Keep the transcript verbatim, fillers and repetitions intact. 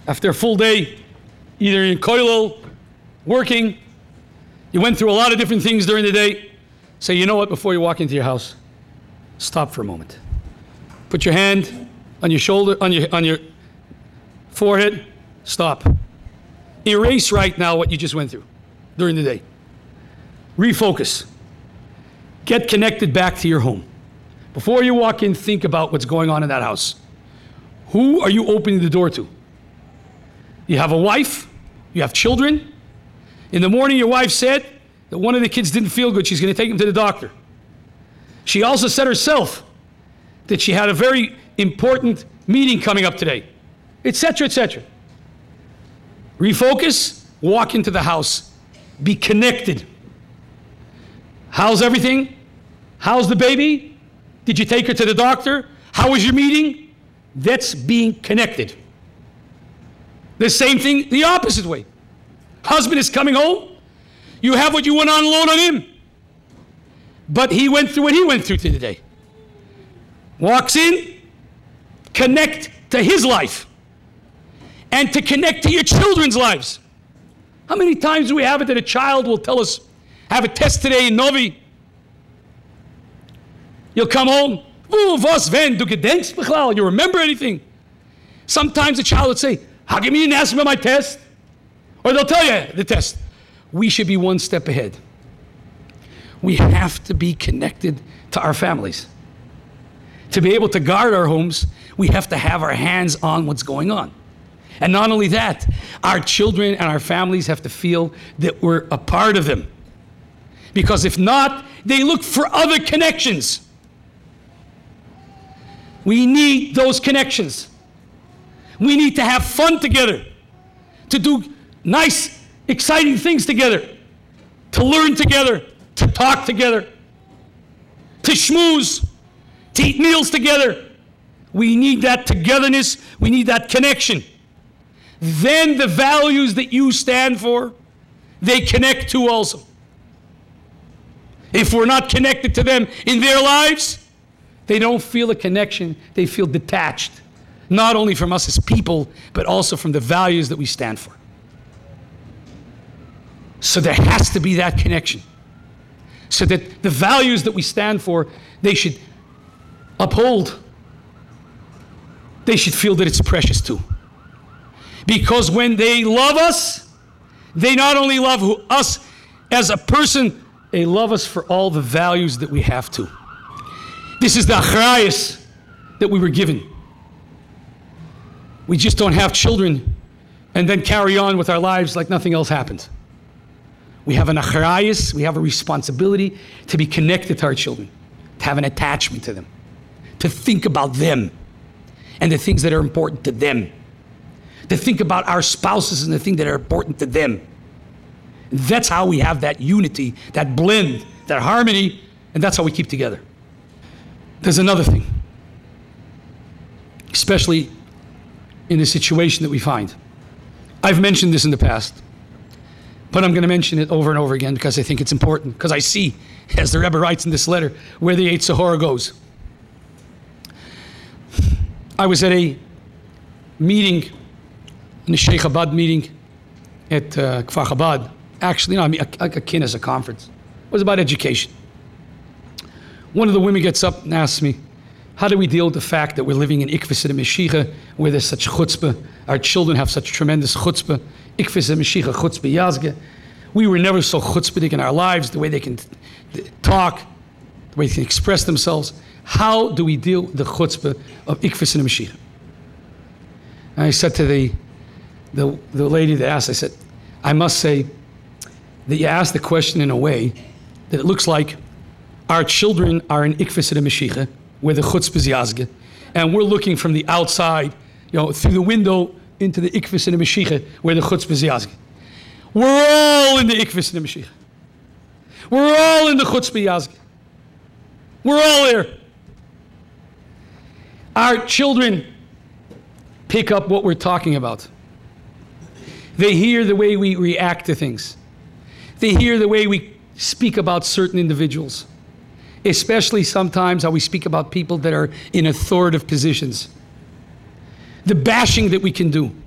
After a full day, either in kollel, working, you went through a lot of different things during the day. Say, you know what, before you walk into your house, stop for a moment. Put your hand on your shoulder, on your, on your forehead, stop. Erase right now what you just went through during the day. Refocus. Get connected back to your home. Before you walk in, think about what's going on in that house. Who are you opening the door to? You have a wife, you have children. In the morning, your wife said that one of the kids didn't feel good. She's going to take him to the doctor. She also said herself that she had a very important meeting coming up today, et cetera, et cetera. Refocus, walk into the house, be connected. How's everything? How's the baby? Did you take her to the doctor? How was your meeting? That's being connected. The same thing the opposite way. Husband is coming home. You have what you went on loan on him. But he went through what he went through today. Walks in, connect to his life. And to connect to your children's lives. How many times do we have it that a child will tell us, have a test today in Novi? You'll come home, oh, was wenn du gedenkst bechlal, you remember anything? Sometimes a child would say, how come you didn't ask me my test? Or they'll tell you the test. We should be one step ahead. We have to be connected to our families. To be able to guard our homes, we have to have our hands on what's going on. And not only that, our children and our families have to feel that we're a part of them. Because if not, they look for other connections. We need those connections. We need to have fun together, to do nice, exciting things together, to learn together, to talk together, to schmooze, to eat meals together. We need that togetherness. We need that connection. Then the values that you stand for, they connect to also. If we're not connected to them in their lives, they don't feel a connection. They feel detached, not only from us as people, but also from the values that we stand for. So there has to be that connection, so that the values that we stand for, they should uphold. They should feel that it's precious too. Because when they love us, they not only love who, us as a person, they love us for all the values that we have too. This is the achrayus that we were given. We just don't have children and then carry on with our lives like nothing else happened. We have an achrayus, we have a responsibility to be connected to our children, to have an attachment to them, to think about them and the things that are important to them. To think about our spouses and the things that are important to them. That's how we have that unity, that blend, that harmony, and that's how we keep together. There's another thing, especially in the situation that we find. I've mentioned this in the past, but I'm going to mention it over and over again because I think it's important, because I see, as the Rebbe writes in this letter, where the Yetzer Hara goes. I was at a meeting, in the Sheikh Chabad meeting at uh, Kfar Chabad. Actually, no, I mean, a, a, a kin as a conference. It was about education. One of the women gets up and asks me, how do we deal with the fact that we're living in Ikvis and Meshicha, where there's such chutzpah, our children have such tremendous chutzpah, Ikvis and Meshicha, chutzpah yazge. We were never so chutzpahdik in our lives, the way they can t- talk, the way they can express themselves. How do we deal with the chutzpah of Ikvis and Meshicha? And I said to the The, the lady that asked, I said, I must say that you asked the question in a way that it looks like our children are in Ikvis and Meshicha, where the chutzpah yazge, and we're looking from the outside, you know, through the window into the Ikvis and Meshicha, where the chutzpah yazge. We're all in the Ikvis and Meshicha. We're all in the chutzpah yazge. We're all there. Our children pick up what we're talking about. They hear the way we react to things. They hear the way we speak about certain individuals, especially sometimes how we speak about people that are in authoritative positions. The bashing that we can do.